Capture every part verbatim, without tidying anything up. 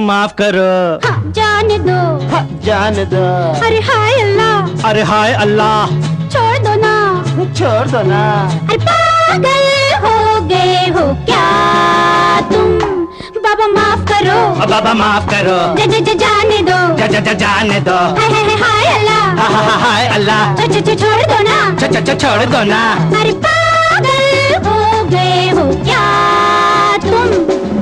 माफ करो। हाँ, जाने दो। हाँ, जाने दो। अरे हाय अल्लाह। अरे हाय अल्लाह। छोड़ दो ना। छोड़ दो ना। अरे पागल हो गए हो क्या तुम? बाबा माफ करो। बाबा माफ करो। ज ज ज जाने दो। ज ज ज जाने दो। हाय हाय हाय अल्लाह। हाय हाय हाय अल्लाह। च च च छोड़ दो ना। च च च छोड़ दो ना। अरे पागल हो गए हो क्या तुम?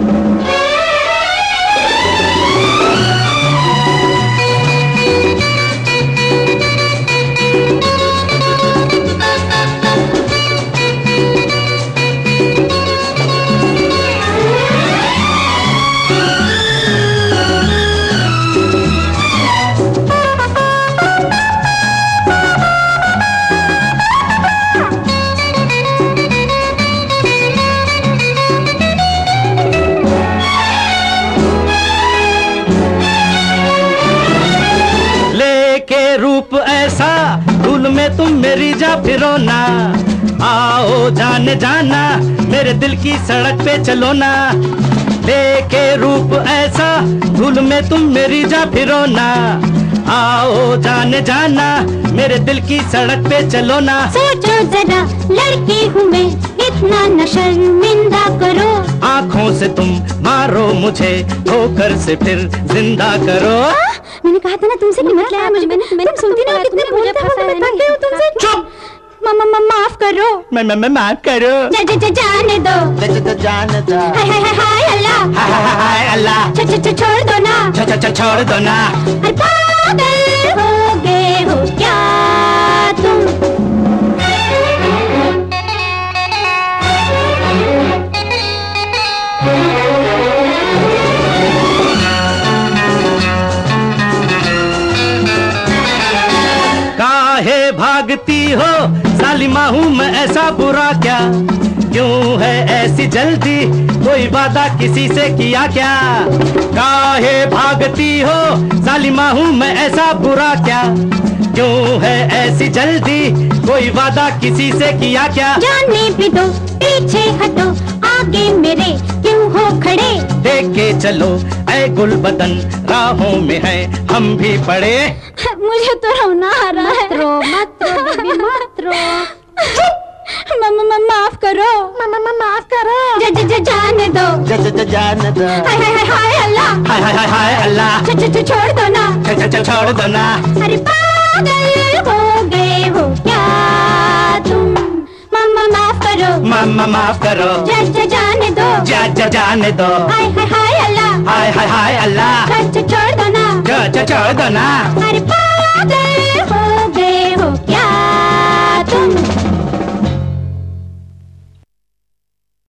रूप ऐसा धूल में तुम मेरी जा फिरो ना। आओ जाने जाना मेरे दिल की सड़क पे चलो ना। लेके रूप ऐसा धूल में तुम मेरी जा फिरो ना। आओ जाने जाना मेरे दिल की सड़क पे चलो ना। सोचो जरा लड़की हूँ मैं, इतना न शर्मिंदा करो। आँखों से तुम मारो मुझे, ठोकर से फिर जिंदा करो। आ? मैंने कहा था ना तुमसे कि मत लाया मुझे। मैंने तुम सुनती ना कितने बोलते हो, मैं थक हूँ तुमसे। चुप। मम्मा मम्मा माफ करो। मैं मैं मैं माफ करो। ज ज ज जाने दो। ज ज ज जाने दो। हाय हाय हाय अल्लाह। हाय हाय हाय अल्लाह। छ छ छ छोड़ दो ना। छ छ छ छोड़ दो ना। अरे पागल हो गए हो क्या तुम? काहे भागती हो सालिमा, हूँ मैं ऐसा बुरा क्या? क्यों है ऐसी जल्दी, कोई वादा किसी से किया क्या? काहे भागती हो सालिमा, हूँ मैं ऐसा बुरा क्या? क्यों है ऐसी जल्दी, कोई वादा किसी से किया क्या? जाने भी दो, पीछे हटो, आगे मेरे क्यों हो खड़े? देख के चलो ऐ गुल बदन, राहों में है हम भी पड़े। मुझे तो रोना आ रहा है। मत रो, मत रो बेबी, मत रो। मम्मा माफ करो। मम्मा माफ करो। ज ज ज जाने दो। ज ज ज जाने दो। हाय हाय हाय अल्लाह। हाय हाय हाय अल्लाह। छ छ छ छोड़ दो ना। छ छ छ छोड़ दो ना। अरे पागल हो गए हो क्या तुम? मम्मा माफ करो। मम्मा माफ करो। ज ज जाने दो। ज ज जाने दो। हाय हाय हाय अल्लाह। हाय हाय हाय अल्लाह। छ छ छोड़ दो ना। छ छ छोड़ दो ना। अरे पागल हो